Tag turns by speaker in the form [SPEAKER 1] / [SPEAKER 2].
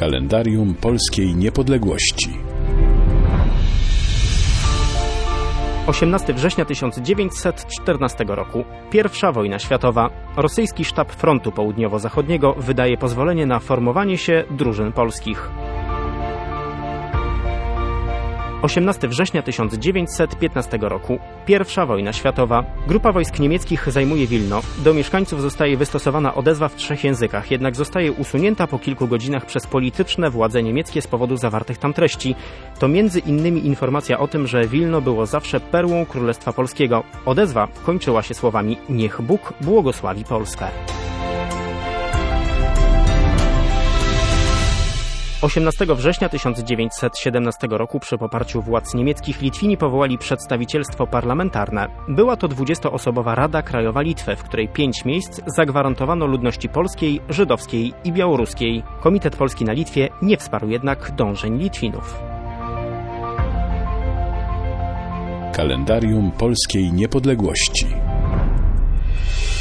[SPEAKER 1] Kalendarium Polskiej Niepodległości.
[SPEAKER 2] 18 września 1914 roku. Pierwsza wojna światowa. Rosyjski sztab frontu południowo-zachodniego wydaje pozwolenie na formowanie się drużyn polskich. 18 września 1915 roku. Pierwsza wojna światowa. Grupa wojsk niemieckich zajmuje Wilno. Do mieszkańców zostaje wystosowana odezwa w 3 językach, jednak zostaje usunięta po kilku godzinach przez polityczne władze niemieckie z powodu zawartych tam treści. To między innymi informacja o tym, że Wilno było zawsze perłą Królestwa Polskiego. Odezwa kończyła się słowami: niech Bóg błogosławi Polskę. 18 września 1917 roku przy poparciu władz niemieckich Litwini powołali przedstawicielstwo parlamentarne. Była to 20-osobowa Rada Krajowa Litwy, w której 5 miejsc zagwarantowano ludności polskiej, żydowskiej i białoruskiej. Komitet Polski na Litwie nie wsparł jednak dążeń Litwinów.
[SPEAKER 1] Kalendarium Polskiej Niepodległości.